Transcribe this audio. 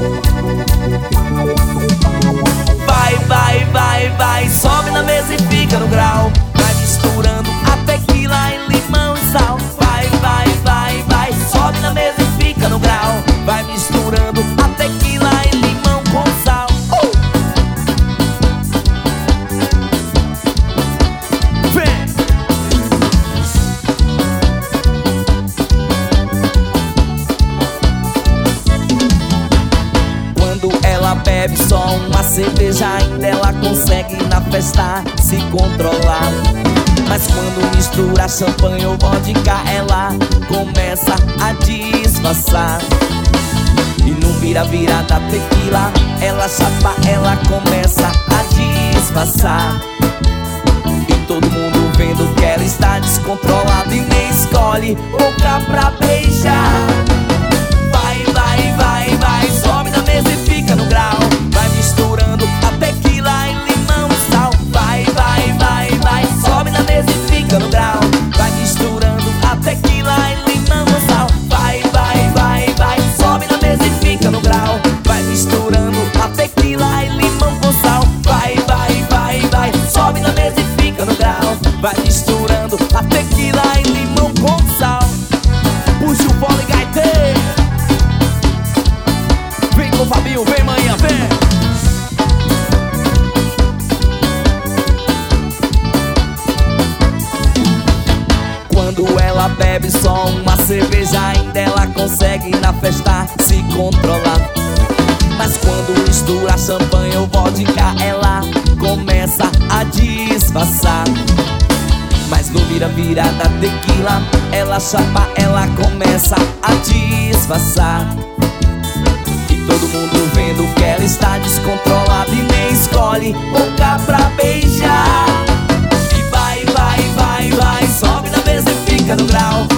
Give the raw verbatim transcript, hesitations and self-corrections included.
Vai, vai, vai, vai, sobe na mesa e fica no grau. Vai misturando a tequila em limão e sal. Vai, vai, vai, vai, sobe na mesa e fica no grau. Vai misturando a tequila em limão com sal. Oh! Vem! Quando ela bebe só uma cerveja, ainda ela consegue na festa se controlar. Mas quando mistura champanhe ou vodka, ela começa a disfarçar. E no vira-vira da tequila, ela chapa, ela começa a disfarçar. E todo mundo vendo que ela está descontrolada e nem escolhe boca pra beijar. Vai, vai, vai, vai, sobe na mesa e fica no grau. Vai misturando a tequila em limão e sal. Vai, vai, vai, vai, sobe na mesa e fica no grau. Vai misturando a tequila em limão e sal. Vai, vai, vai, vai, sobe na mesa e fica no grau. Vai misturando a tequila em limão com sal. Vai, vai, vai, vai, sobe na mesa e fica no grau. Vai misturando a tequila em limão com sal. Puxa o fole gaiteiro. Vem com o Fabinho, vem manhã, vem. Quando ela bebe só uma cerveja, ainda ela consegue na festa se controlar. Mas quando mistura champanhe ou vodka, ela começa a disfarçar. Mas no vira-vira da tequila, ela chapa, ela começa a disfarçar. E todo mundo vendo que ela está descontrolada e nem escolhe boca pra beijar. E vai, vai, vai, vai, sobe na mesa e fica no grau.